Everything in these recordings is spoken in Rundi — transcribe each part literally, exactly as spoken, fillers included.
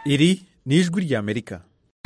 Iri ni ijwi ry'Amerika.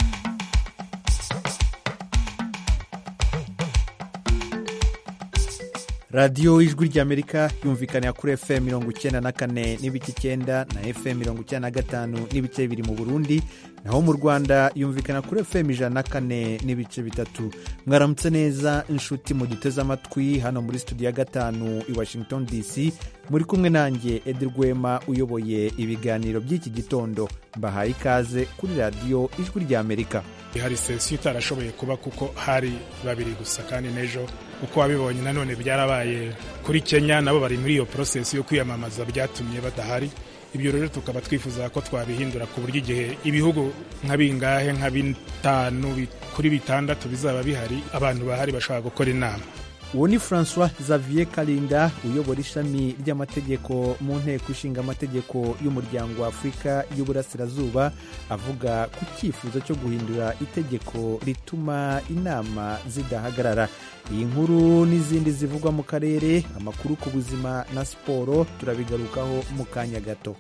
radiyo ijwi ry'Amerika yumvikanira kuri F M mirongo icyenda na kane n'ibice icyenda na F M mirongo icyenda na gatanu n'ibice bibiri mu Burundi, naho mu Rwanda yumvikana kuri F M ijana na kane n'ibice bitatu. Mwaramutse neza inshuti muduteze amatwi hano muri studio ya gatanu i Washington D C, muri kumwe nanjye Edi Rwema uyoboye ibiganiro by'iki gitondo. Mbahaye ikaze kuri radiyo ijwi ry'Amerika. Hari sesiyo itarashoboye kuba kuko hari babiri gusa, kandi nejo uko wabibonye nanone byarabaye kuri Kenya, nabo bari muri iyo process yo kwiyamamaza byatumye badahari. Ibyo rero tukaba twifuza ko twabihindura ku buryo igihe ibihugu nka bingahe nka bitanu kuri bitandatu bizaba bihari, abantu bahari bashaka gukora inama. Uwo ni François Xavier Kalinda uyobora ishami ry'amategeko mu nteko ishinga amategeko y'umuryango wa Afurika y'Uburasirazuba, avuga ku cyifuzo cyo guhindura itegeko rituma inama zidahagarara. Iyi nkuru n'izindi zivugwa mu karere, amakuru ku buzima na siporo turabigarukaho mu kanya gato.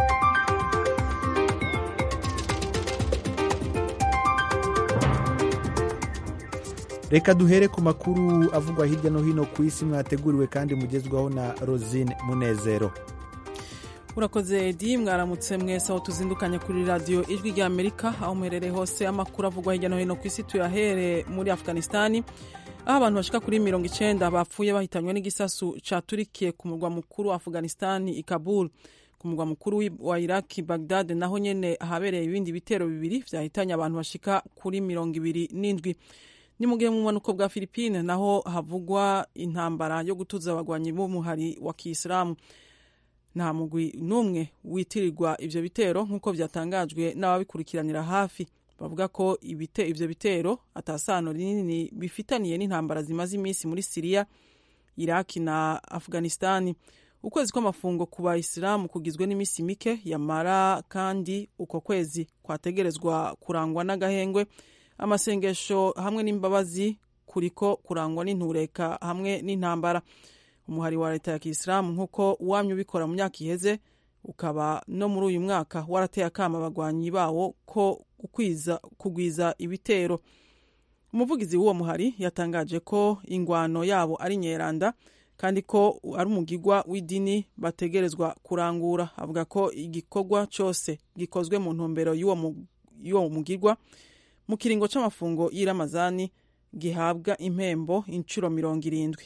Reka duhere ku makuru avugwa hirya no hino ku isi, mwateguriwe kandi mugezwaho na Rosine Munezero. Urakoze Edi, mwaramutse mwese aho tuzindukanye kuri radiyo ijwi ry'Amerika, aho muherereye hose. Amakuru avugwa hirya no hino ku isi tuyahere muri Afghanistan, aho abantu bashika kuri mirongo icyenda bapfuye bahitanywe n'igisasu caturikiye ku murwa mukuru wa Afghanistan i Kabul. Ku murwa mukuru wa Iraq Baghdad naho nyene habereye ibindi bitero bibiri vyahitanye abantu bashika kuri mirongo ibiri n'indwi. Ni mu gihe mu bumanuko bwa Philippines naho havugwa intambara yo gutuza abagwanyi b'umuhari wa Kiyisilamu. Nta mugwi n'umwe witirirwa ivyo bitero nk'uko vyatangajwe n'ababikurikiranira hafi. Bavuga ko ibite ivyo bitero atasano rinini bifitaniye n'intambara zimaze iminsi muri Syria, Iraq na Afghanistan. Ukwezi kw'amafungo ku Bayisilamu kugizwe n'imisi mike yamara, kandi uko kwezi kwategerezwa kurangwa n'agahengwe, amasengesho hamwe n'imbabazi, kuriko kurangwa n'intureka hamwe n'intambara. Umuhari wa leta ya Kiyisilamu nk'uko uwamye ubikora mu myaka iheze, ukaba no muri uyu mwaka warateye akama abagwanyi bawo ko kugwiza kugwiza ibitero. Umuvugizi w'uwo muhari yatangaje ko ingwano yabo ari nyeranda, kandi ko ari umugigwa w'idini bategerezwa kurangura. Avuga ko igikorwa cyose gikozwe mu ntumbero y'uwo mugigwa mu kiringo c'amafungo y'iramazani gihabwa impembo incuro mirongo irindwi.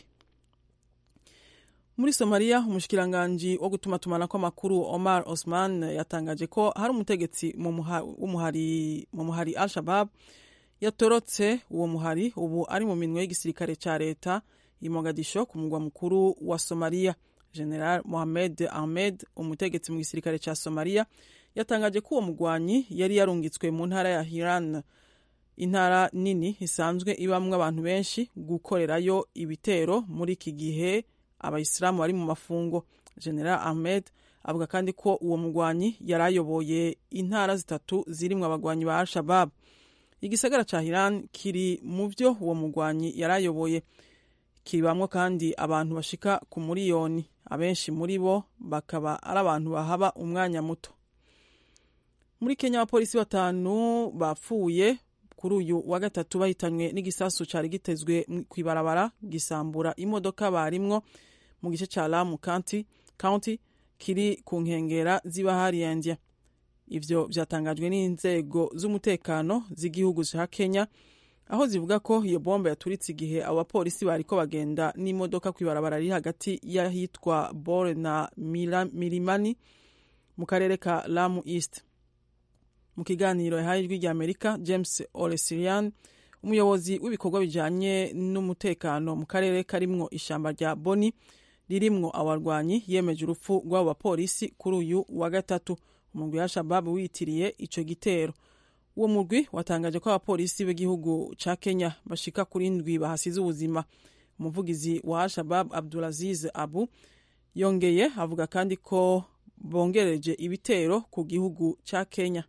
Muri Somalia, umushikiranganji wo gutuma tumana kwa makuru Omar Osman yatangaje ko hari umutegetsi mu muhari mu muhari Al-Shabaab yatorotse. Uwo muhari ubu ari mu minwe y'igisirikare ca leta i Mogadisho ku mugwa mukuru wa Somalia. General Mohamed Ahmed, umutegetsi mu gisirikare ca Somalia, yatangaje ko uwo mugwanyi yari yarungitswe mu ntara ya Hiran, intara nini isanzwe ibamwe abantu benshi, gukorerayo ibitero muri iki gihe abayisilamu bari mu mafungo. General Ahmed avuga kandi ko uwo mugwanyi yarayoboye intara zitatu zirimwo abagwanyi ba Al-Shabaab. Igisagara ca Hiran kiri mu vyo uwo mugwanyi yarayoboye, kiribamwo kandi abantu bashika ku miliyoni, abenshi muri bo bakaba ari abantu bahaba umwanya muto. Muri Kenya, abapolisi batanu bapfuye kuri uyu wa gatatu bahitanywe n'igisasu cari gitezwe kw'ibarabara gisambura imodoka barimwo mu gice ca Lamu County, County kiri ku nkengera z'ibahari ya India. Ivyo vyatangajwe n'inzego z'umutekano z'igihugu ca Kenya, aho zivuga ko iyo bombe yaturitse igihe abo bapolisi bariko bagenda n'imodoka kw'ibarabara riri hagati y'ahitwa Bore na Milimani mu karere ka Lamu East. Mu kiganiro yahaye ijwi ry'Amerika, James Olesirian, umuyobozi w'ibikorwa bijanye n'umutekano mu karere karimwo ishamba rya Boni ririmwo abarwanyi, yemeje urupfu rw'abo bapolisi kuri uyu wa gatatu. Umugwi wa Al-Shabaab witiriye ico gitero. Uwo mugwi watangaje ko abapolisi b'igihugu ca Kenya bashika kuri ndwi bahasize ubuzima. Umuvugizi wa Al-Shabaab Abdulaziz Abu yongeye avuga kandi ko bongereje ibitero ku gihugu ca Kenya.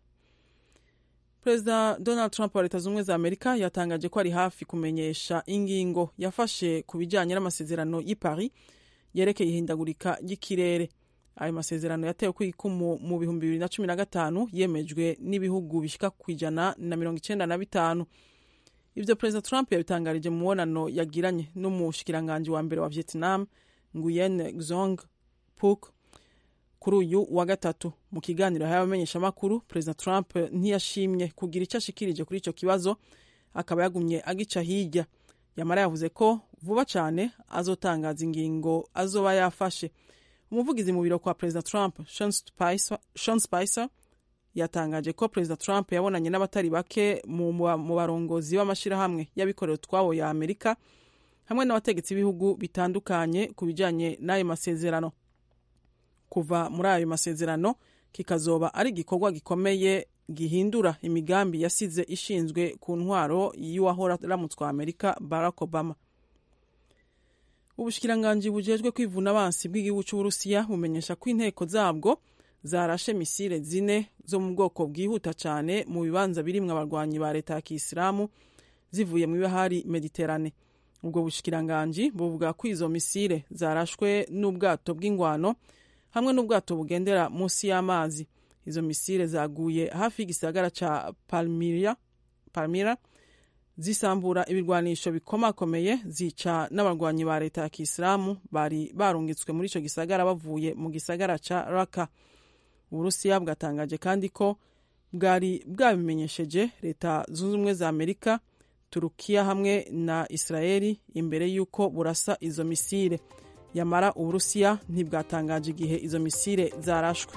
Perezida Donald Trump wa Leta Zunze za Amerika yatangaje ko ari hafi kumenyesha ingingo yafashe ku bijanye n'amasezerano y'i Paris yerekeye ihindagurika ry'ikirere. ayo masezerano yatewe ku ikumu mu bihumbi bibiri na cumi na gatanu yemejwe n'ibihugu bishika ku ijana na mirongo icenda na bitanu. Ivyo Perezida Trump yabitangarije mu mubonano yagiranye n'umushikiranganji wa mbere wa Vietnam Nguyen Xuan Phuc kuri uyu wa gatatu. Mu kiganiro y'abamenyeshamakuru, Perezida Trump ntiyashimye kugira icyo ashikirije kuri ico kibazo, akaba yagumye agica hirya. Yamara yavuze ko vuba cyane azotangaza ingingo azoba yafashe. Umuvugizi mu biro kwa Perezida Trump, Sean Spicer, Sean Spicer yatangaje ko Perezida Trump yabonanye n'abatari bake mu barongozi b'amashirahamwe y'abikorera utwabo ya Amerika hamwe n'abategetsi b'ibihugu bitandukanye ku bijanye n'ayo masezerano. Kuva muri ayo masezerano kikazoba ari igikorwa gikomeye gihindura imigambi yasize ishinzwe ku ntwaro y'uwahora aramutswa Amerika Barack Obama. Ubushikiranganji bujejwe kwivuna abansi bw'igihugu c'Uburusiya bumenyesha ko inteko zabwo zarashe misile zine zo mu bwoko bwihuta cyane mu bibanza birimwe abarwanyi ba leta ya Kisilamu zivuye mu bahari Mediterane. Ubwo bushikiranganji buvuga ko izo misile zarashwe n'ubwato bw'ingwano hamwe n'ubwato bugendera munsi y'amazi. Izo misile zaguye hafi y'igisagara ca Palmyra Palmyra zisambura ibirwanisho bikomakomeye, zica n'abarwanyi ba leta ya Kisilamu bari barungitswe muri ico gisagara bavuye mu gisagara ca Raqqa. Uburusiya bwatangaje kandi ko bwari bwabimenyesheje leta zunze ubumwe za Amerika, Turukiya hamwe na Israeli imbere y'uko burasa izo misile. Yamara Uburusiya ntibwatangaje igihe izo misile zarashwe.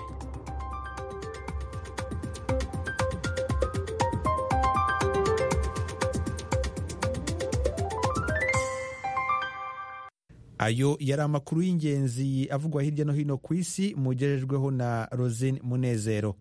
Ayo yari amakuru y'ingenzi avugwa hirya no hino ku isi mugejejweho na Rosine Munezero.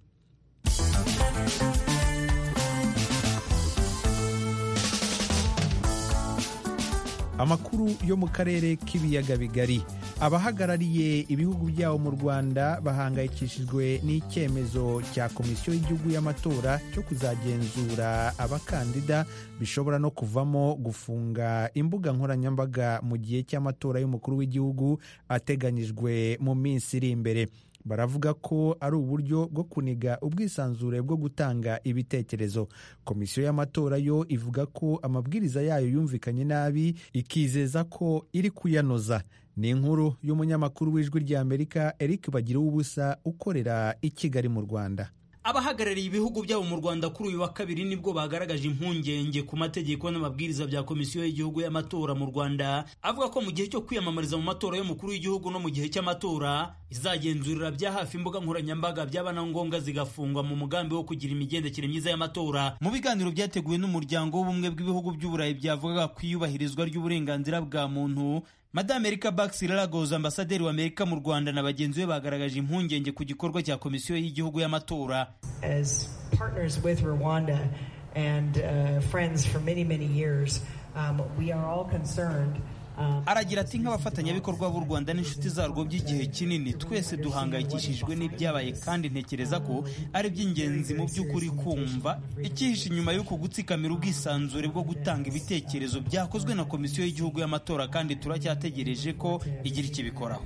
Amakuru yo mu karere k'ibiyaga bigari. Abahagarariye ibihugu byabo mu Rwanda bahangayikishijwe n'icyemezo cya Komisiyo y'Igihugu y'Amatora cyo kuzagenzura abakandida, bishobora no kuvamo gufunga imbuga nkoranyambaga mu gihe cy'amatora y'umukuru w'igihugu ateganyijwe mu minsi iri imbere. Baravuga ko ari uburyo bwo kuniga ubwisanzure bwo gutanga ibitekerezo. Komisiyo y'Amatora yo ivuga ko amabwiriza yayo yumvikanye nabi, ikizeza ko iri kuyanoza. Ni inkuru y'umunyamakuru w'Ijwi ry'Amerika Eric Bagiruwubusa ukorera i Kigali mu Rwanda. Abahagarariye ibihugu byabo mu Rwanda kuri uyu wa kabiri nibwo bagaragaje impungenge ku mategeko n'amabwiriza bya Komisiyo y'Igihugu y'Amatora mu Rwanda, avuga ko mu gihe cyo kwiyamamariza mu matora y'umukuru w'igihugu no mu gihe cy'amatora izagenzurira bya hafi imbuga nkoranyambaga, byaba na ngombwa zigafungwa mu mugambi wo kugira imigendekere myiza y'amatora. Mu biganiro byateguwe n'umuryango w'ubumwe bw'ibihugu by'Uburayi byavugaga ku iyubahirizwa ry'uburenganzira bwa muntu, Madame Erika Baxi Lagos, ambasaderi wa Amerika mu Rwanda, na bagenzi be bagaragaje impungenge ku gikorwa cya Komisiyo y'Igihugu y'Amatora. As partners with Rwanda and uh, friends for many many years, um, we are all concerned. Aragira ati nk'abafatanyabikorwa b'u Rwanda n'inshuti zarwo by'igihe kinini, twese duhangayikishijwe n'ibyabaye kandi ntekereza ko ari by'ingenzi mu by'ukuri kumva ikihishe inyuma y'uko gutsikamira ubwisanzure bwo gutanga ibitekerezo byakozwe na Komisiyo y'Igihugu y'Amatora, kandi turacyategereje ko igira ikibikoraho.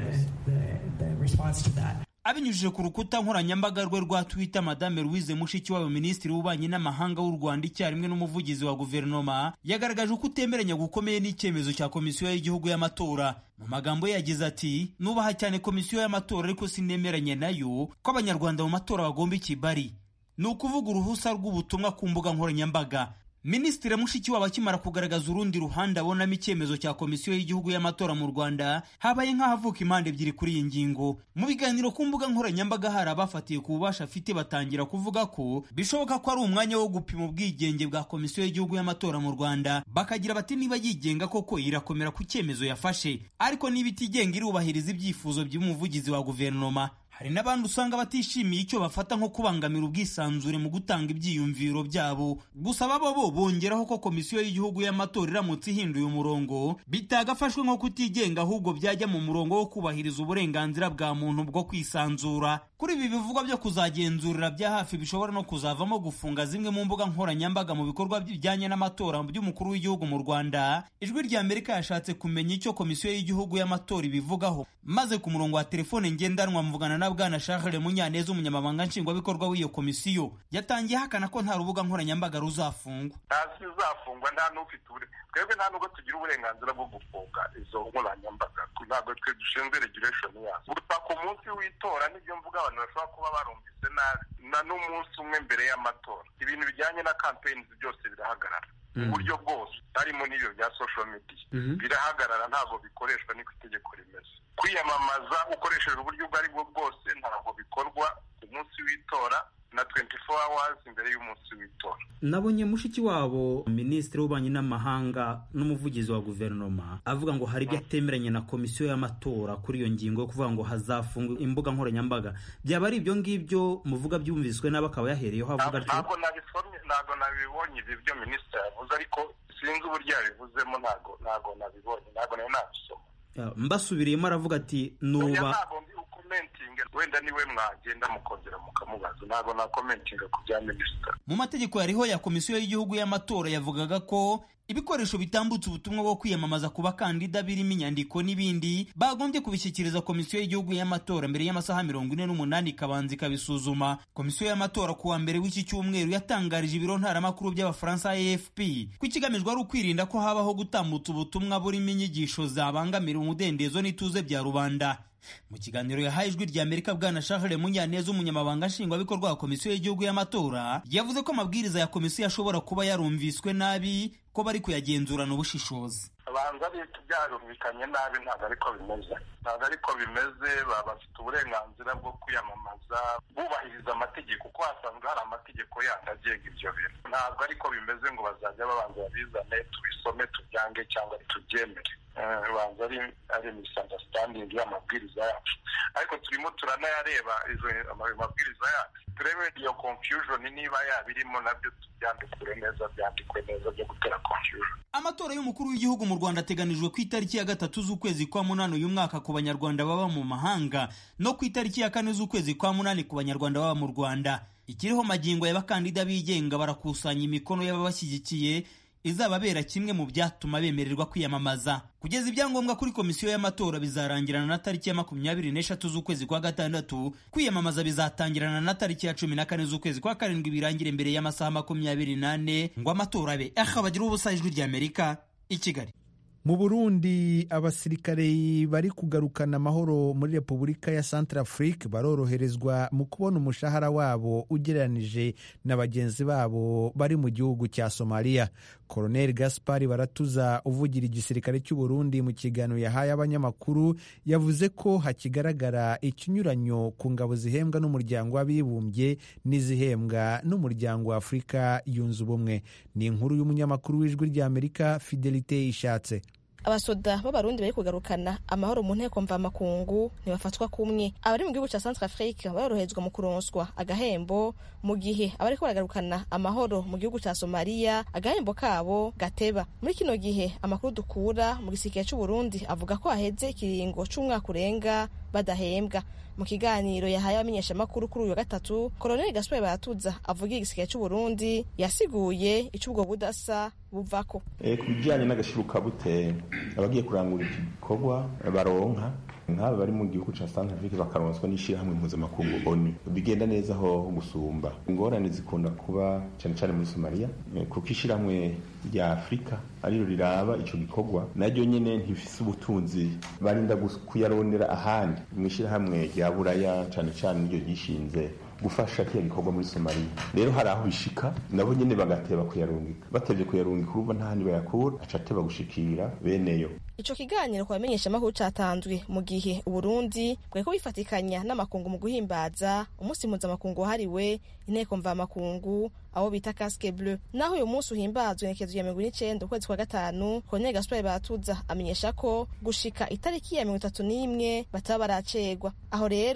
Abinyujije ku rukuta nkoranyambaga rwe rwa Twitter, Madame Louise Mushikiwabo, Minisitiri w'Ububanyi n'Amahanga w'u Rwanda icyarimwe n'umuvugizi wa guverinoma, yagaragaje uko utemeranya gukomeye n'icyemezo cya Komisiyo y'Igihugu y'Amatora. Mu magambo ye yagize ati, nubaha cyane Komisiyo y'Amatora ariko sinemeranye nayo ko abanyarwanda mu matora bagomba ikibari. Ni ukuvuga uruhusa rw'ubutumwa ku mbuga nkoranyambaga. Minisitiri Mushikiwabo akimara kugaragaza urundi ruhande abonamo icyemezo cya Komisiyo y'Igihugu y'Amatora mu Rwanda, habaye nk'ahavuka impande ebyiri kuri iyi ngingo. Mu biganiro ku mbuga nkoranyambaga hari abafatiye ku bubasha afite batangira kuvuga ko bishoboka ko ari umwanya wo gupima ubwigenge bwa Komisiyo y'Igihugu y'Amatora mu Rwanda, bakagira bati niba yigenga koko irakomera ku cyemezo yafashe, ariko niba itigenga irubahiriza ibyifuzo by'umuvugizi wa guverinoma. hari n'abandi usanga batishimiye icyo bafata nko kubangamira ubwisanzure mu gutanga ibyiyumviro byabo. Gusa babo bo bongeraho ko komisiyo y'igihugu y'amatora iramutse ihinduye umurongo bitagafashwe nko kutigenga, ahubwo byajya mu murongo wo kubahiriza uburenganzira bwa muntu bwo kwisanzura. Kuri ibi bivugwa byo kuzagenzurira bya hafi bishobora no kuzavamo gufunga zimwe mu mbuga nkoranyambaga mu bikorwa bijyanye n'amatora by'umukuru w'igihugu mu Rwanda, Ijwi rya Amerika yashatse kumenya icyo komisiyo y'igihugu y'amatora ibivugaho, maze ku murongo wa telefone ngendanwa mvugana na bwana Charles Munyaneza, umunyamabanga nshingwabikorwa w'iyo komisiyo. Yatangiye hakana ko nta rubuga nkoranyambaga ruzafungwa. Ntazi uzafungwa, nta n'ufite ure twebwe nta nubwo tugira uburenganzira bwo gufunga izo nkoranyambaga, ntabwo twe dushinzwe regulation yazo. Gusa ku munsi w'itora nibyo mvuga abantu bashobora kuba barumvise nabi, na n'umunsi umwe mbere y'amatora ibintu bijyanye na campaigns byose birahagarara uburyo bwose, harimo n'ibyo bya social media birahagarara, ntabwo bikoreshwa niko itegeko rimeze. Kwiyamamaza ukoresheje uburyo ubwo ari bwo bwose ntabwo bikorwa ku munsi w'itora na twenty-four hours imbere y'umunsi w'itora. Nabonye mushiki wabo Minisitiri w'Ububanyi n'Amahanga n'umuvugizi wa guverinoma avuga ngo hari ibyo atemeranya na komisiyo y'amatora kuri iyo ngingo yo kuvuga ngo hazafungwa imbuga nkoranyambaga. Byaba ari ibyo ngibyo muvuga byumviswe n'abo akaba yahereyeho avuga ati ntabwo nabisomye, ntabwo nabibonye ibyo Minisitiri yavuze, ariko sinzi uburyo yabivuzemo, ntabwo ntabwo nabibonye, ntabwo nari nabisoma. Mbasubiriyemo aravuga ati nuba wenda niwe mwagenda mukongera mukamubaza, ntabwo na commentinga ku bya Minisitiri. Mu mategeko yariho ya komisiyo y'igihugu y'amatora yavugaga ko ibikoresho bitambutse ubutumwa bwo kwiyamamaza ku bakandida birimo inyandiko n'ibindi bagombye kubishyikiriza komisiyo y'igihugu y'amatora mbere y'amasaha mirongo ine n'umunani ikabanza ikabisuzuma. Komisiyo y'amatora kuwa mbere w'iki cyumweru yatangarije ibiro ntaramakuru by'abafaransa A F P ko ikigamijwe ari ukwirinda ko habaho gutambutsa ubutumwa burimo inyigisho zabangamira umudendezo n'ituze bya rubanda. Mu kiganiro yahaye Ijwi rya Amerika, bwana Charles Munyaneza, umunyamabanga nshingwabikorwa wa komisiyo y'igihugu y'amatora, yavuze ko amabwiriza ya komisiyo ashobora kuba yarumviswe nabi, ko bari kuyagenzurana ubushishozi. Abanza bitu byarumvikanye nabi, ntabwo ariko bimeze ntabwo ariko bimeze baba bafite uburenganzira bwo kwiyamamaza bubahiriza amategeko, kuko hasanzwe hari amategeko yandi agenga ibyo bintu. Ntabwo ariko bimeze ngo bazajya babanza babizane tubisome tubyange cyangwa tubyemere. Banza ari ari misunderstanding y'amabwiriza yacu, ariko turimo turanayareba izo amabwiriza yacu, turebe iyo confusion niba yabirimo nabyo tubyandikure neza, byandikwe neza byo gutera confusion. Amatora y'umukuru w'igihugu mu Rwanda ateganijwe ku itariki ya gatatu z'ukwezi kwa munani uyu mwaka ku banyarwanda baba mu mahanga, no ku itariki ya kane z'ukwezi kwa munani ku banyarwanda baba mu Rwanda. Ikiriho magingo y'abakandida bigenga barakusanya imikono y'ababashyigikiye izababera kimwe mu byatuma bemererwa kwiyamamaza. Kugeza ibyangombwa kuri komisiyo y'amatora bizarangirana na tariki ya makumyabiri n'eshatu z'ukwezi kwa gatandatu, kwiyamamaza bizatangirana na tariki ya cumi na kane z'ukwezi kwa karindwi birangire mbere y'amasaha makumyabiri n'ane ngo amatora abe. Aha bagira ubusa. Ijwi rya Amerika i Kigali. Mu Burundi abasirikare bari kugarukana amahoro muri Repubulika ya Centrafrique baroroherezwa mu kubona umushahara wabo ugereranije na bagenzi babo bari mu gihugu cya Somalia. Colonel Gaspard Baratuza uvugira igisirikare cy'u Burundi mu kiganiro yahaye abanyamakuru yavuze ko hakigaragara ikinyuranyo ku ngabo zihembwa n'umuryango w'abibumbye n'izihembwa n'umuryango wa Afurika yunze ubumwe. Ni inkuru y'umunyamakuru w'Ijwi rya Amerika Fidelite Ishatse. Abasoda b'abarundi bari kugarukana amahoro mu nteko mvamakungu ntibafatwa kumwe. Abari mu gihugu cya Centrafrique baroroherezwa mu kuronswa agahembo, mu gihe abari ko baragarukana amahoro mu gihugu cya Somalia agahembo kabo gateba. Muri kino gihe amakuru dukura mu gisirikare cy'u Burundi avuga ko haheze ikiringo c'umwaka urenga badahembwa. Mu kiganiro yahaye abamenyesha makuru kuri uyu wa gatatu, Colonel Gaspard Baratuza avuga igisirikare cy'u Burundi yasiguye icubwo budasa buvako. E, ku bijyanye n'agashiruka bute abagiye kurangura igikorwa baronka nk'aba bari mu gihugu cya Centrafrique bakaronswa n'ishyirahamwe mpuzamakungu O N U bigenda neza ho gusumba. Ingorane zikunda kuba cyane cyane muri Somalia kuko ishyirahamwe rya Afrika ariro riraba ico gikorwa naryo nyene ntifise ubutunzi barinda kuyarondera ahandi mu ishyirahamwe rya Buraya cyane cyane niryo gishinze gufasha kiya gikorwa muri Somalia. Rero hari aho bishika nabo nyene bagateba kuyarungika, batevye kuyarungika urumva ntahandi bayakura acateba gushikira beneyo. Ico kiganiro kwa bamenyesha makuru catanzwe mu gihe Uburundi bweko bifatikanya n'amakungu mu guhimbaza umunsi mpuzamakungu wahariwe inteko mvamakungu abo bita casque bleu. Naho uyu munsi uhimbazwe nekezo ya mirongo icenda ukwezi kwa gatanu, Colonel Gaspard Baratuza amenyesha ko gushika itariki ya mirongo itatu n'imwe bataba baracegwa. Aho rero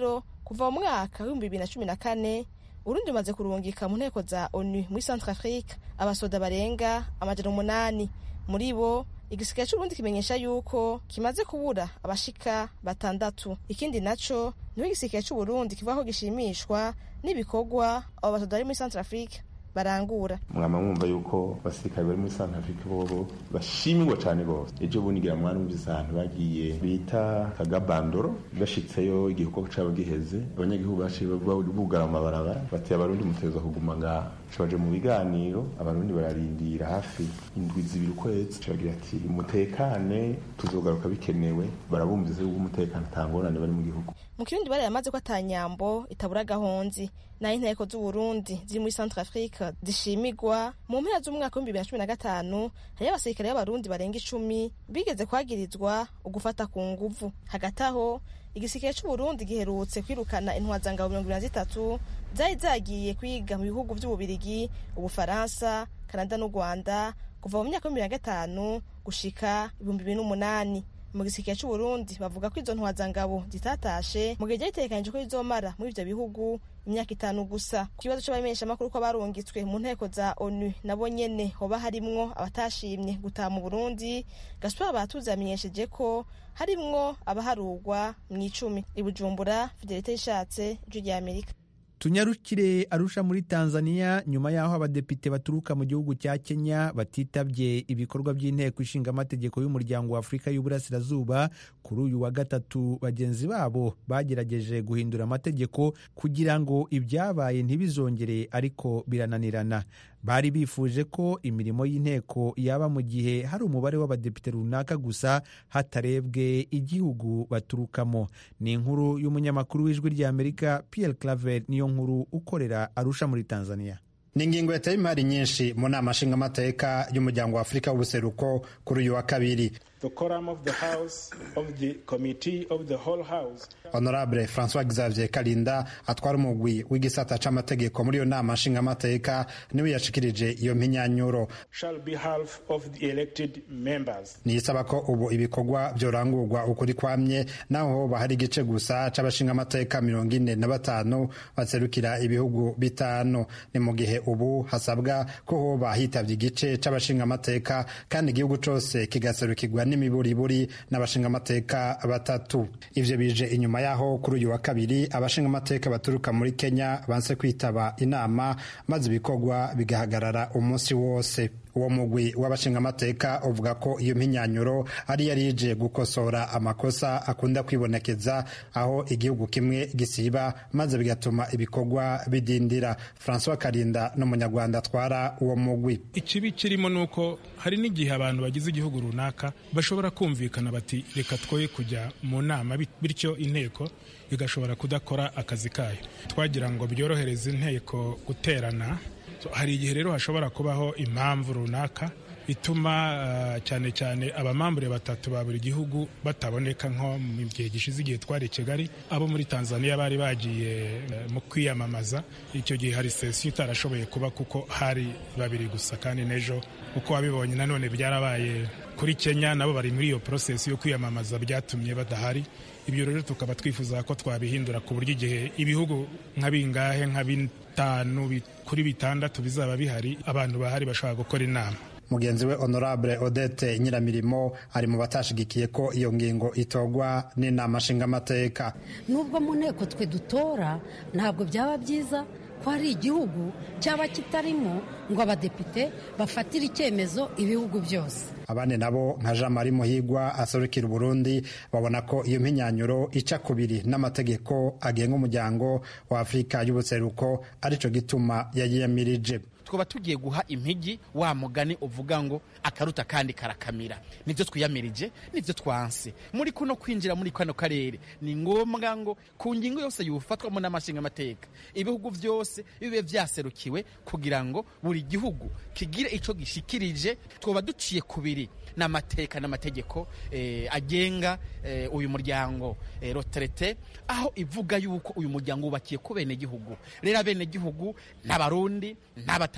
kuva mu mwaka w'ibihumbi bibiri na cumi na kane Urundi rumaze kurungika mu nteko za onu muri Centrafrique abasoda barenga amajana umunani. Muri bo igisirikare c'Uburundi kimenyesha yuko kimaze kubura abashika batandatu. Ikindi naco niho igisirikare c'Uburundi kivaho gishimishwa n'ibikorwa abo basoda bari muri Centrafrique barangura. Mwama mwumva yuko abasirikare bari muri Centrafrique bobo bashimirwa cyane gose. Ejo bunigira mwana umvise ahantu bagiye bita Kagabandoro bashitseyo igihugu cabo giheze, abanyagihugu baciye bugara mu mabarabara bati abarundi muteza kuguma nga baje mu biganiro, abarundi bararindira hafi indwi zibiri ukwezi bagira ati umutekane tuzogaruka bikenewe, barabumvize yuko umutekano tangorane bari mu gihugu. Mu Kirundi bari yamaze ko atanyambo itabura gahonzi na inteko z'u Burundi ziri muri Centrafrique zishimigwa. Mu mpera z'umwaka wa bibiri na cumi na gatanu hari abasirikare b'abarundi barenga icumi bigeze kwagirizwa ugufata ku nguvu. Hagati aho igisirikare c'u Burundi giherutse kwirukana intwazangabo mirongo ibiri na zitatu zari zagiye kwiga mu bihugu vy'Ububirigi, Ubufaransa, Canada n'u Rwanda kuva mu myaka ya bibiri na gatanu gushika ibihumbi bibiri n'umunani. Mu gisirikare c'u Burundi bavuga ko izo ntwazangabo zitatashe mu gihe cyaritegekanijwe ko izomara muri ivyo bihugu imyaka itanu gusa. Ku kibazo c'abamenyesha makuru ko barungitswe mu nteko za onu nabo nyene hoba harimwo abatashimye gutaha mu Burundi, Gaspard Batuze yamenyesheje ko harimwo abaharugwa mw'icumi. I Bujumbura, Fidelite Ishatse, Ijwi rya Amerika. Tunyarukire Arusha muri Tanzania nyuma yaho abadepite baturuka mu gihugu cya Kenya batitabye ibikorwa by'inteko ishinga amategeko y'umuryango wa Afrika y'Uburasirazuba. Kuri uyu wa gatatu bagenzi babo bagerageje guhindura amategeko kugira ngo ibyabaye ntibizongere, ariko birananirana. Bari bifuje ko imirimo y'inteko yaba mu gihe hari umubare w'abadepite runaka gusa hatarebwe igihugu baturukamo. Ni inkuru y'umunyamakuru w'Ijwi rya Amerika Pierre Claver niyo nkuru ukorera Arusha muri Tanzania. Ni ingingo yateye imari nyinshi mu nama nshingamateka y'umuryango wa Afrika w'ubuseruko kuri uyu wa kabiri. The quorum of the House of the Committee of the Whole House. Honorable François Xavier Kalinda atwara umugwi w'igisata c'amategeko muri iyo nama nshingamateka niwe yashikirije iyo mpinyanyuro. Shall be half of the elected members. Niyisaba ko ubu ibikorwa byorangurwa ukuri kwamye, naho bahari igice gusa c'abashingamateka mirongo ine na batanu baserukira ibihugu bitanu. Ni mu gihe ubu hasabwa ko hoba hitavye igice c'abashingamateka kandi igihugu cose kigaserukirwa n'imiburiburi n'abashingamateka batatu. Ivyo bije inyuma yaho kuri uyu wa kabiri abashingamateka baturuka muri Kenya banse kwitaba inama maze ibikorwa bigahagarara umunsi wose. Uwo mugwi w'abashingamateka uvuga ko iyo mpinyanyuro ari yarije gukosora amakosa akunda kwibonekeza aho igihugu kimwe gisiba maze bigatuma ibikorwa bidindira. François Kalinda n'umunyarwanda atwara uwo mugwi. Ikibi kirimo nuko hari n'igihe abantu bagize igihugu runaka bashobora kumvikana bati reka twoye kujya mu nama, bityo inteko igashobora kudakora akazi kayo. Twagira ngo byorohereze inteko guterana. So, hari igihe rero hashobora kubaho impamvu runaka ituma uh, cyane cyane abamambure batatu ba buri gihugu bataboneka. Nko mu gihe gishize igihe twari Kigali, abo muri Tanzania bari bagiye uh, mu kwiyamamaza. Icyo gihe hari session itarashoboye kuba kuko hari babiri gusa, kandi nejo uko wabibonye nanone byarabaye kuri Kenya, nabo bari muri iyo process yo kwiyamamaza byatumye badahari. Ibyo rero tukaba twifuza ko twabihindura ku buryo igihe ibihugu nka bingahe nka bitanu kuri bitandatu bizaba bihari, abantu bahari bashaka gukora inama. Mugenzi we Honorable Odette Nyiramirimo ari mu batashigikiye ko iyo ngingo itogwa n'inama nshingamateka. Nubwo mu nteko twe dutora ntabwo byaba byiza ko hari igihugu cyaba kitarimo ngo abadepite bafatire icyemezo ibihugu byose. Abane nabo nka Jean Marie Muhigwa aserukira Burundi babona ko iyo mpinyanyuro ica kubiri n'amategeko agenga umuryango wa Afrika y'ubuseruko, arico gituma yayiyamirije. Twoba tugiye guha impigi wa mugani uvuga ngo akaruta kandi karakamira. Nivyo twiyamirije, nivyo twanse. Muri kuno kwinjira muri kano karere ni ngombwa ngo ku ngingo yose yufatwa mu namashinga amateka ibihugu vyose bibe vyaserukiwe kugira ngo buri gihugu kigire ico gishikirije. Twoba duciye kubiri n'amateka n'amategeko eh, agenga eh, uyu muryango eh, retraité, aho ivuga yuko uyu muryango ubakiye ku bene gihugu. Rero bene gihugu n'abarundi n'abata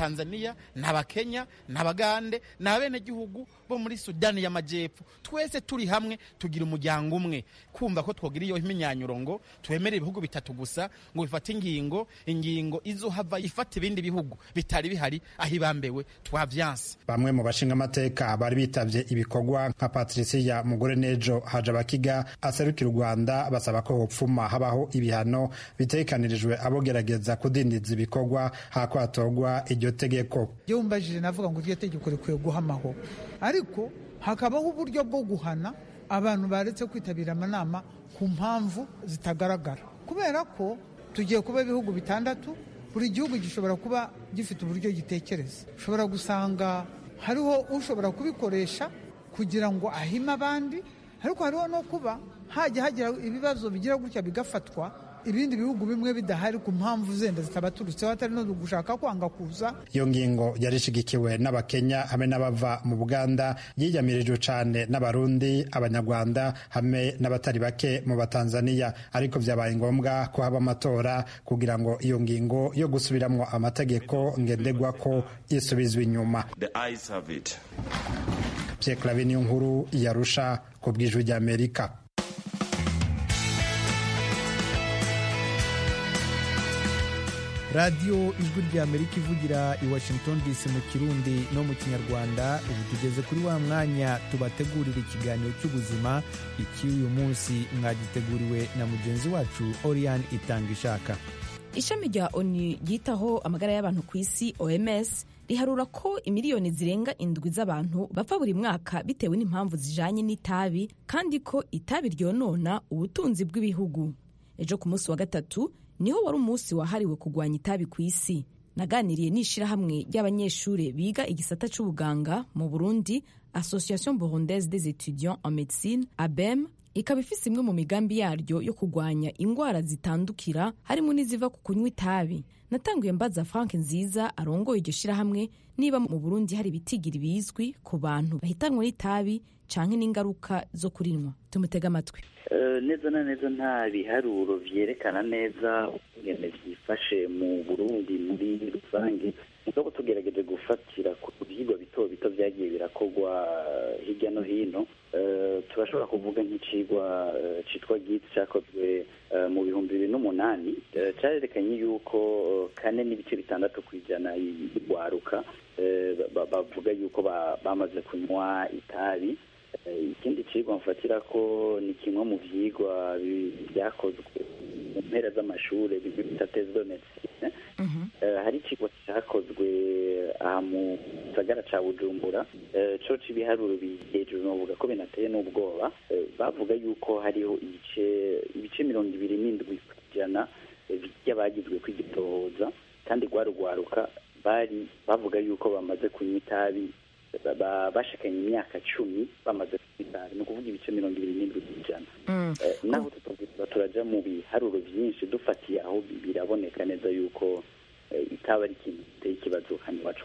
n'abatanzaniya n'abakenya n'abagande n'abenegihugu bo muri sudani y'amajyepfo twese turi hamwe tugira umuryango umwe kumva ko twogira iyo imyinyanyuro ngo twemere ibihugu bitatu gusa ngo bifate ingingo ingingo izohava ifata ibindi bihugu bitari bihari aho ibambewe twavyanse. Bamwe mu bashinga amateka bari bitavye ibikorwa nka Patricia Mugore Nejo Hajabakiga aserukira u Rwanda basaba ko hopfuma habaho ibihano bitekanirijwe abogerageza kudindiza ibikorwa hako hatogwa iryo tegeko. Yo umbajije navuga ngo iryo tegeko rikwiye guhamaho, ariko hakabaho uburyo bwo guhana abantu baretse kwitabira amanama ku mpamvu zitagaragara, kubera ko tugiye kuba ibihugu bitandatu, buri gihugu gishobora kuba gifite uburyo gitekereza. Ushobora gusanga hariho ushobora kubikoresha kugira ngo ahime abandi, ariko hariho no kuba hajya hagira ibibazo bigira gutya bigafatwa ibindi bihugu bimwe bidahari ku mpamvu zenda zitabaturutseho hatari no gushaka kwanga kuza. Iyo ngingo yarishigikiwe n'Abakenya hamwe n'abava mu Buganda, yiyamirijwe cane n'Abarundi, Abanyarwanda hamwe n'abatari bake mu Batanzaniya, ariko vyabaye ngombwa ko haba amatora kugira ngo iyo ngingo yo gusubiramwo amategeko ngendegwa ko isubizwe inyuma. Pierre Claver Niyonkuru yarusha ku bw'ijwi ry'Amerika. radiyo ijwi ry'Amerika ivugira i Washington D C mu Kirundi no mu Kinyarwanda. Ubu tugeze kuri wa mwanya tubategurira ikiganiro cy'ubuzima. Icy'uyu munsi mwagiteguriwe na mugenzi wacu Oriane Itangishaka. Ishami rya ONU ryitaho amagara y'abantu ku isi O M S riharura ko imiliyoni zirenga indwi z'abantu bapfa buri mwaka bitewe n'impamvu zijanye n'itabi, kandi ko itabi ryonona ubutunzi bw'ibihugu. Ejo ku munsi wa gatatu niho wari umunsi wahariwe kurwanya itabi ku isi. Naganiriye n'ishirahamwe ry'abanyeshure biga igisata c'ubuganga mu Burundi, Association Burundaise des étudiants en médecine A B E M, ikaba ifise imwe mu migambi yaryo yo kurwanya ingwara zitandukira harimo n'iziva ku kunywa itabi. Natanguye mbaza Frank Nziza arongoye iryo shirahamwe niba mu Burundi hari ibitigiri bizwi ku bantu bahitanwa n'itabi canke n'ingaruka zo kurinwa. Tumutega amatwi. Uh, neza na neza nta biharuro vyerekana neza ingene vyifashe mu Burundi muri rusange, mugabo tugerageje gufatira ku vyigwa bito bito vyagiye birakorwa hirya no hino. Uh, turashobora kuvuga nk'icigwa uh, citwa G I T cakozwe uh, mu bihumbi bibiri n'umunani, uh, carerekanye yuko uh, kane n'ibice bitandatu kw'ijana y'urwaruka uh, bavuga yuko bamaze kunywa itabi. Ikindi cigwa mfatira ko ni kimwe mu vyigwa byakozwe mu mpera z'amashure bita thèse de médecine. Hari icigwa cyakozwe aha mu gisagara ca Bujumbura, co c'ibiharuro hejuru novuga ko binateye n'ubwoba. Bavuga yuko hariho ibice ibice mirongo ibiri n'indwi kw'ijana by'abagizwe kw'igitohoza, kandi rwarugwaruka bari bavuga yuko bamaze kunywa itabi bashikanye imyaka cumi bamaze kwitara, ni ukuvuga ibice mirongo ibiri n'indwi kw'ijana. Naho tutuvuga turaja mu biharuro vyinshi dufatiye aho biraboneka neza yuko itaba ari ikintu giteye ikibazo hano iwacu.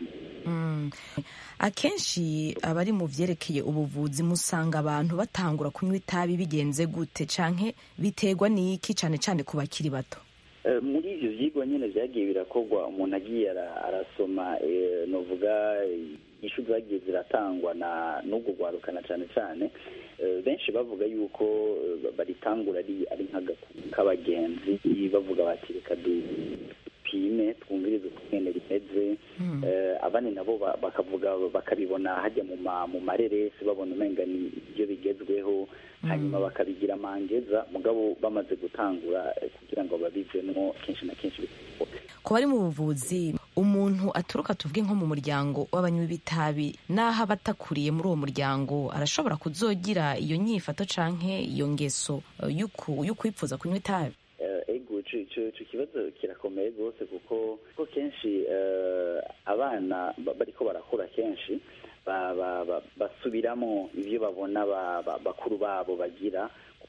Akenshi abari mu vyerekeye ubuvuzi musanga abantu batangura kunywa itabi bigenze gute, canke biterwa n'iki cane cane ku bakiri bato? Muri ivyo vyigwa nyene vyagiye birakorwa, umuntu agiye arasoma novuga ishu zagiye ziratangwa na n'ubwo gwarukana cane cane, benshi bavuga yuko baritangura ari ari nk'abagenzi, bavuga bati reka dupime twumvirize ukungene rimeze. Abandi nabo bakavuga bakabibona hajya mu mareresi, babona umenga ni ibyo bigezweho, hanyuma bakabigira amangeza, mugabo bamaze gutangura kugira ngo babivemo kenshi na kenshi. Ko bari mu buvuzi, umuntu aturuka tuvuge nko mu muryango w'abanywi b'itabi, naho abatakuriye muri uwo muryango arashobora kuzogira iyo nyifato canke iyo ngeso yo kwipfuza kunywa itabi? Ego, ico kibazo kirakomeye rwose, kuko ko kenshi abana bariko barakura kenshi basubiramo ivyo babona bakuru babo bagira,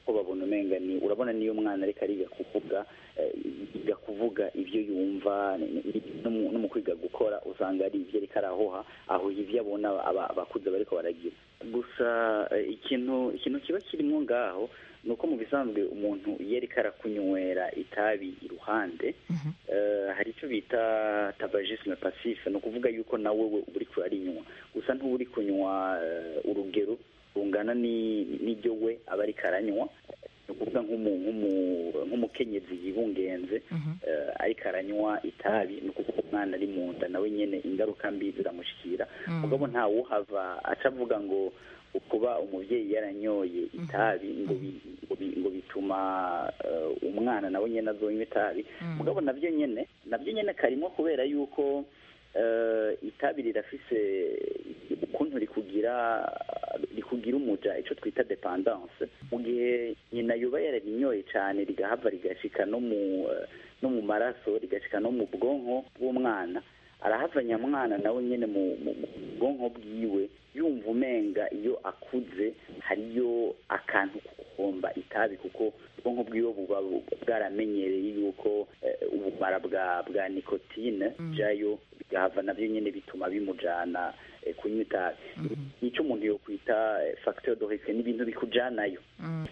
kuko babona umenga ni urabona niyo umwana ariko ariga kuvuga yiga kuvuga ibyo yumva no mu kwiga gukora usanga ari ibyo ariko arahoha aho ivyo abona abakuze bariko baragira. Gusa ikintu ikintu kiba kirimo ngaho nuko mu bisanzwe umuntu iyo ariko arakunywera itabi iruhande hari icyo bita tabagisme passif, ni ukuvuga yuko nawe we uri kurarinywa gusa nturi kunywa urugero rungana n'ibyo we aba ariko aranywa, ni ukuvuga nk'umukenyezi yibungenze ariko aranywa itabi, ni ukuvuga umwana ari mu nda nawe nyine ingaruka mbi ziramushikira. mugabo ntawe uhava aca avuga ngo kuba umubyeyi yaranyoye itabi ngo bituma umwana nawe nyine azonywa itabi. mugabo nabyo nyine nabyo nyine karimo kubera yuko itabi rirafise ukuntu rikugira rikugira umuja icyo twita dependance. mu gihe nyina yuba yararinyoye cyane rigahava rigashika no mu no mu maraso rigashika no mu bwonko bw'umwana, arahava nyamwana nawe nyine mu bwonko bwiwe yumva umenga iyo akuze hariyo akantu kukomba itabi, kuko ubwonko bwiwe buba bwaramenyereye yuko ubumara bwa bwa nikotine jayo bigahava nabyo nyine bituma bimujana kunywa itabi. nicyo umuntu yo kwita facteur de risque, n'ibintu bikujanayo.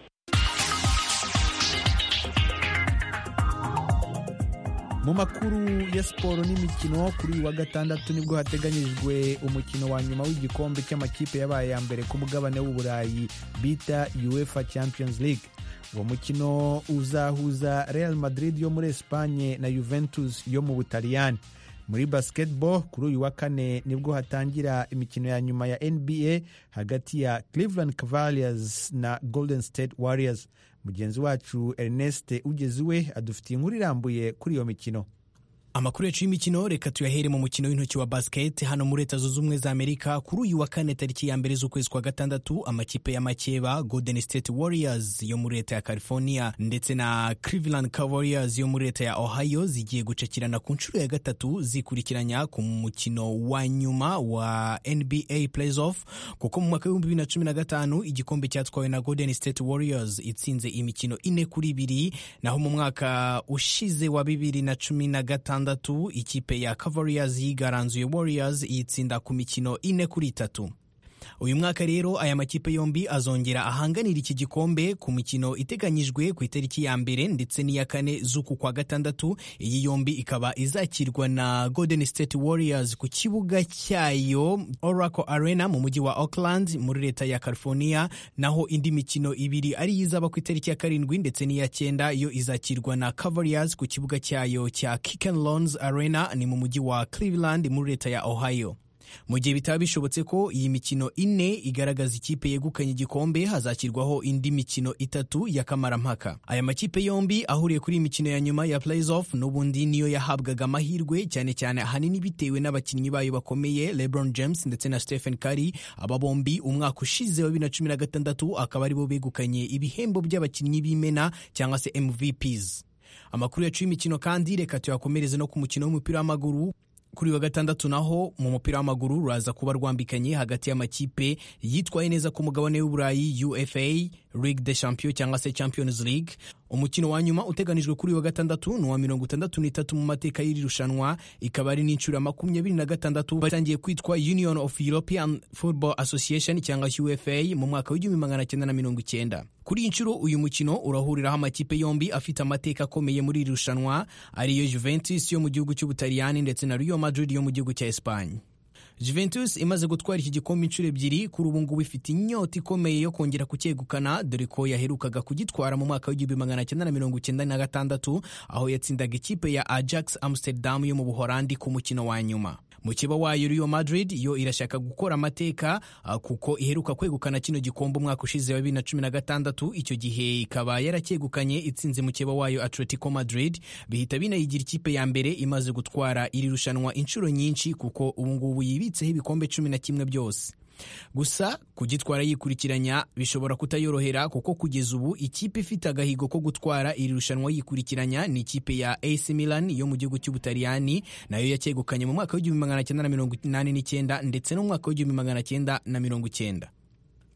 mu makuru ya siporo n'imikino, kuri uyu wa gatandatu nibwo hateganyijwe umukino wa nyuma w'igikombe cy'amakipe yabaye ya mbere ku mugabane w'uburayi bita UEFA Champions League. uwo mukino uzahuza Real Madrid yo muri Espagne na Juventus yo mu Butaliyani. muri basketball kuri uyu wa kane nibwo hatangira imikino ya nyuma ya N B A hagati ya Cleveland Cavaliers na Golden State Warriors. mugenzi wacu Ernest Ugeziwe adufitiye inkuru irambuye kuri iyo mikino. Amakuru yacu y'imikino reka tuyahere mu mukino w'intoki wa basket hano muri Leta Zunze Ubumwe za Amerika. Kuri uyu wa kane tariki ya mbere z'ukwezi kwa gatandatu, amakipe y'amakeba Golden State Warriors yo muri Leta ya California ndetse na Cleveland Cavaliers yo muri Leta ya Ohio zigiye gucakirana ku nshuro ya gatatu zikurikiranya ku mukino wa nyuma wa N B A Playoff, kuko mu mwaka w'ibihumbi bibiri na cumi na gatanu igikombe cyatwawe na Golden State Warriors itsinze imikino ine kuri ibiri, naho mu mwaka ushize wa bibiri na cumi na gatanu ikipe ya Cavaliers yigaranzuye Warriors yitsinda ku mikino ine kuri itatu. Uyu mwaka rero aya makipe yombi azongera ahanganira iki gikombe ku mikino iteganyijwe ku itariki ya mbere ndetse n'iya kane z'uku kwa gatandatu. Iyi yombi ikaba izakirwa na Golden State Warriors ku kibuga cyayo Oracle Arena mu mujyi wa Oakland muri Leta ya California, naho indi mikino ibiri ari izaba ku itariki ya karindwi ndetse n'iya cyenda yo izakirwa na Cavaliers ku kibuga cyayo cya Quicken Loans Arena ni mu mujyi wa Cleveland muri Leta ya Ohio. Mu gihe bitaba bishobotse ko iyi mikino ine igaragaza ikipe yegukanye igikombe, hazakirwaho indi mikino itatu ya kamarampaka. Aya makipe yombi ahuriye kuri imikino ya nyuma ya playoff n'ubundi niyo yahabwaga amahirwe cyane cyane ahanini bitewe n'abakinnyi bayo bakomeye LeBron James ndetse na Stephen Curry. Aba bombi umwaka ushize wa bibiri na cumi na gatandatu akaba aribo begukanye ibihembo by'abakinnyi b'imena cyangwa se M V Ps. Amakuru yacu y'imikino kandi reka tuyakomereze no ku mukino w'umupira w'amaguru. Kuri wa gatandatu naho mu mupira w'amaguru ruraza kuba rwambikanye hagati y'amakipe yitwaye neza ku mugabane w'uburayi U F A Ligue des Champions cyangwa se Champions League. Umukino wa nyuma uteganijwe kuri wa gatandatu ni wa mirongo itandatu n'itatu mu mateka y'iri rushanwa, ikaba ari n'inshuro makumyabiri na gatandatu batangiye kwitwa Union of European Football Association cyangwa U F A mu mwaka w'igihumbi magana cyenda na mirongo icyenda. Kuri inshuro uyu mukino urahuriraho amakipe yombi afite amateka akomeye muri iri rushanwa, ariyo Juventus yo mu gihugu cy'Ubutaliyani ndetse na Real Madrid yo mu gihugu cya Espagne. Juventus imaze gutwara iki gikombe inshuro ebyiri, kuri ubu ngubu ifite inyota ikomeye yo kongera kucyegukana, dore ko yaherukaga kugitwara mu mwaka w'igihumbi magana cyenda na mirongo icyenda na gatandatu aho yatsindaga ikipe ya Ajax Amsterdam yo mu Buholandi ku mukino wa nyuma. Mukeba wayo Real Madrid yo irashaka gukora amateka kuko iheruka kwegukana kino gikombe umwaka ushize wa bibiri na cumi na gatandatu, icyo gihe ikaba yaracyegukanye itsinze mukeba wayo Atletico Madrid, bihita binayigira ikipe ya mbere imaze gutwara iri rushanwa inshuro nyinshi kuko ubu ngubu yibitseho ibikombe cumi na kimwe byose. Gusa kugitwara yikurikiranya bishobora kutayorohera kuko kugeza ubu ikipe ifite agahigo ko gutwara iri rushanwa yikurikiranya ni ikipe ya A C Milan yo mu gihugu cy'Ubutaliyani, nayo yacyegukanye mu mwaka w'igihumbi magana cyenda na mirongo inani n'icyenda ndetse no mu mwaka w'igihumbi magana cyenda na mirongo icyenda.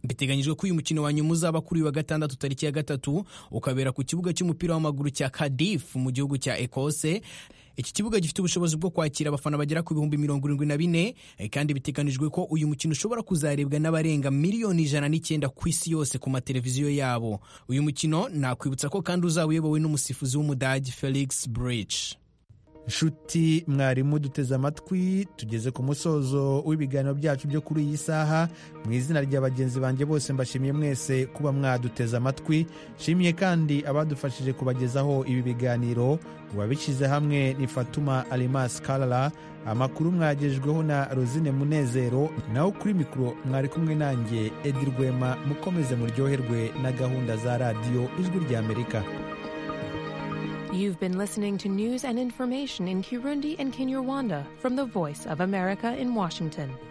biteganyijwe ko uyu mukino wa nyuma uzaba kuri uyu wa gatandatu tariki ya gatatu ukabera ku kibuga cy'umupira w'amaguru cya Cardiff mu gihugu cya Ekose. Iki kibuga gifite ubushobozi bwo kwakira abafana bagera ku bihumbi mirongo irindwi na bine kandi biteganijwe ko uyu mukino ushobora kuzarebwa n'abarenga miliyoni ijana n'icyenda ku isi yose ku mateleviziyo yabo. Uyu mukino nakwibutsa ko kandi uzaba uyobowe n'umusifuzi w'Umudage Felix Brych. Nshuti mwarimu duteze amatwi, tugeze ku musozo w'ibiganiro byacu byo kuri iyi saha. Mu izina rya bagenzi banjye bose mbashimiye mwese kuba mwaduteze amatwi. Shimiye kandi abadufashije kubagezaho ibi biganiro. Uwabishyize hamwe ni Fatuma Alimas Kalala. Amakuru mwagejweho na Rosine Munezero, naho kuri mikoro mwari kumwe nanjye Edi Rwema. Mukomeze muryoherwe na gahunda za radiyo Ijwi ry'Amerika. You've been listening to news and information in Kirundi and Kinyarwanda from the Voice of America in Washington.